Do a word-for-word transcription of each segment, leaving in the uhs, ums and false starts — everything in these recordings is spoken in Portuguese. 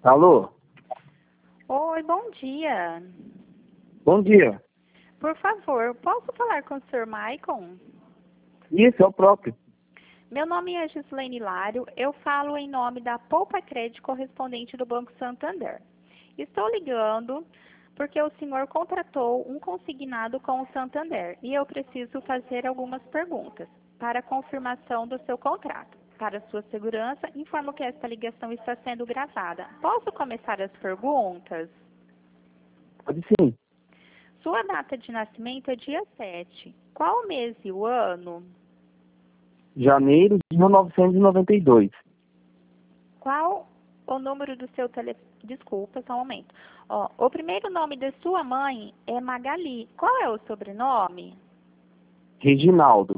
Alô? Oi, bom dia. Bom dia. Por favor, posso falar com o senhor Maicon? Isso, é o próprio. Meu nome é Gislaine Hilário, eu falo em nome da Poupa Crédito correspondente do Banco Santander. Estou ligando porque o senhor contratou um consignado com o Santander e eu preciso fazer algumas perguntas para confirmação do seu contrato. Para sua segurança, informo que esta ligação está sendo gravada. Posso começar as perguntas? Pode sim. Sua data de nascimento é dia sete. Qual o mês e o ano? Janeiro de mil novecentos e noventa e dois. Qual o número do seu telefone? Desculpa, só um momento. Ó, o primeiro nome de sua mãe é Magali. Qual é o sobrenome? Reginaldo.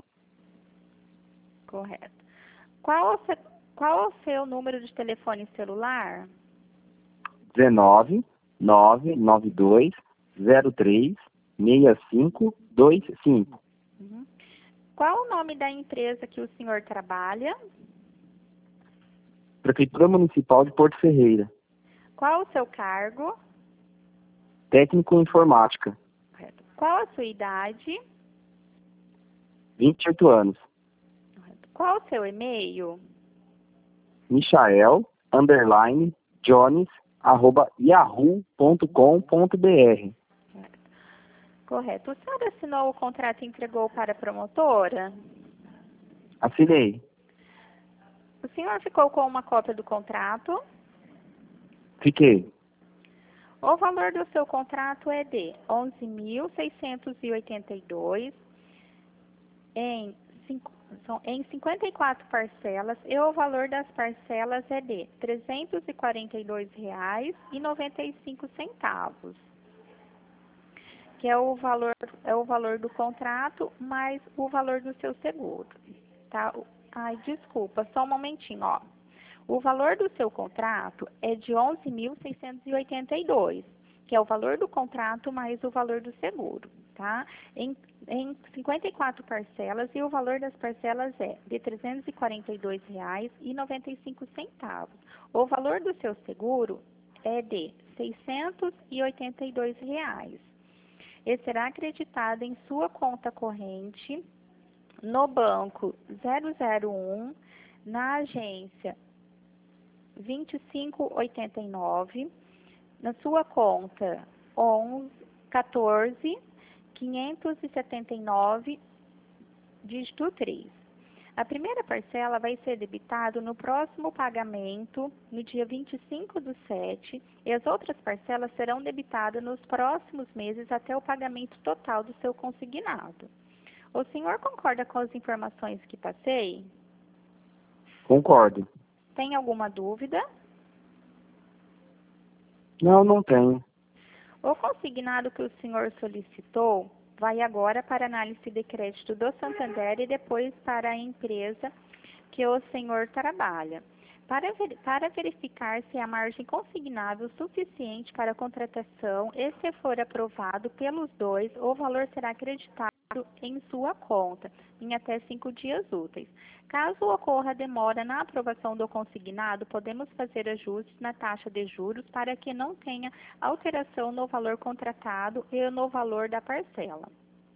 Correto. Qual o, se- qual o seu número de telefone celular? dezenove, nove nove dois, zero três, seis cinco dois cinco. Uhum. Qual o nome da empresa que o senhor trabalha? Prefeitura Municipal de Porto Ferreira. Qual o seu cargo? Técnico em Informática. Correto. Qual a sua idade? vinte e oito anos. Correto. Qual o seu e-mail? Michael, underline, Jones, arroba yahoo ponto com ponto br. Correto. O senhor assinou o contrato e entregou para a promotora? Assinei. O senhor ficou com uma cópia do contrato? Fiquei. O valor do seu contrato é de onze mil seiscentos e oitenta e dois em, cinco, são, em cinquenta e quatro parcelas e o valor das parcelas é de trezentos e quarenta e dois reais e noventa e cinco centavos. Que é o valor é o valor do contrato mais o valor do seu seguro, tá? Ai, desculpa, só um momentinho, ó. O valor do seu contrato é de onze mil seiscentos e oitenta e dois, que é o valor do contrato mais o valor do seguro, tá? Em, em cinquenta e quatro parcelas e o valor das parcelas é de trezentos e quarenta e dois reais e noventa e cinco centavos. O valor do seu seguro é de seiscentos e oitenta e dois reais. E será acreditado em sua conta corrente no banco zero zero um, na agência vinte e cinco oitenta e nove, na sua conta onze, quatorze, quinhentos e setenta e nove, dígito três. A primeira parcela vai ser debitada no próximo pagamento, no dia vinte e cinco do sete, e as outras parcelas serão debitadas nos próximos meses até o pagamento total do seu consignado. O senhor concorda com as informações que passei? Concordo. Tem alguma dúvida? Não, não tenho. O consignado que o senhor solicitou vai agora para análise de crédito do Santander e depois para a empresa que o senhor trabalha, para, ver, para verificar se a margem consignável suficiente para a contratação e se for aprovado pelos dois, o valor será acreditado em sua conta em até cinco dias úteis. Caso ocorra demora na aprovação do consignado, podemos fazer ajustes na taxa de juros para que não tenha alteração no valor contratado e no valor da parcela.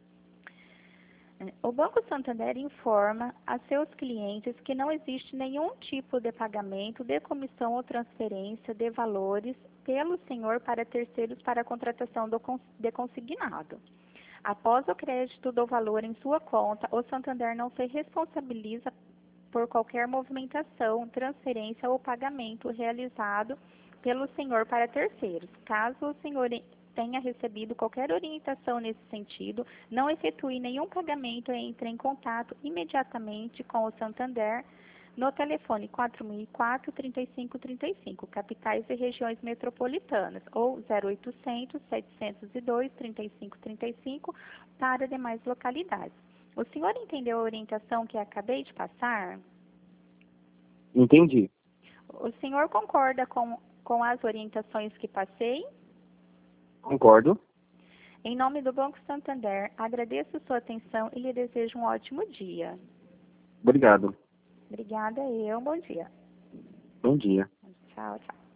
O Banco Santander informa a seus clientes que não existe nenhum tipo de pagamento de comissão ou transferência de valores pelo senhor para terceiros para a contratação do cons de consignado. Após o crédito do valor em sua conta, o Santander não se responsabiliza por qualquer movimentação, transferência ou pagamento realizado pelo senhor para terceiros. Caso o senhor tenha recebido qualquer orientação nesse sentido, não efetue nenhum pagamento e entre em contato imediatamente com o Santander no telefone quatro mil e quatro, trinta e cinco trinta e cinco, capitais e regiões metropolitanas, ou zero oitocentos, setecentos e dois, trinta e cinco trinta e cinco para demais localidades. O senhor entendeu a orientação que acabei de passar? Entendi. O senhor concorda com, com as orientações que passei? Concordo. Em nome do Banco Santander, agradeço sua atenção e lhe desejo um ótimo dia. Obrigado. Obrigada, eu. Bom dia. Bom dia. Tchau, tchau.